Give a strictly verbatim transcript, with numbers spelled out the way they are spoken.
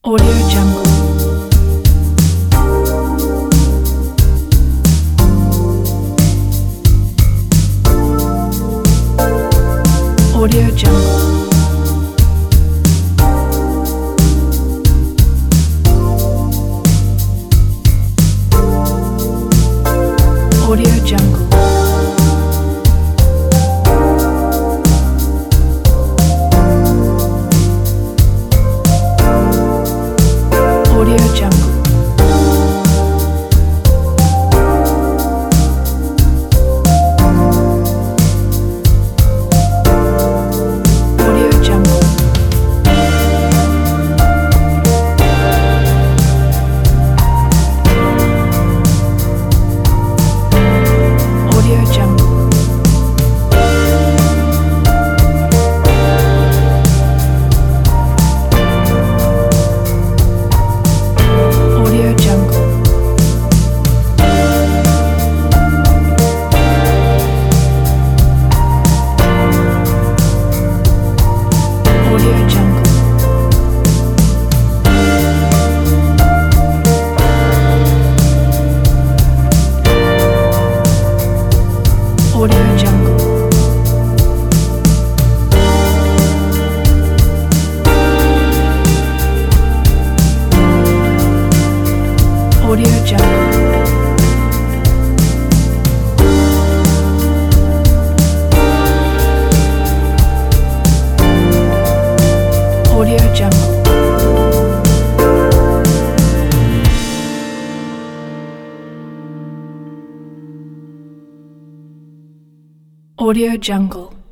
Audio Jungle. Audio Jungle. Audio Jungle. Audio Jungle. Audio Jungle. Audio Jungle. Audio Jungle. Audio Jungle. Audio Jungle. Audio Jungle. Audio Jungle. Audio Jungle.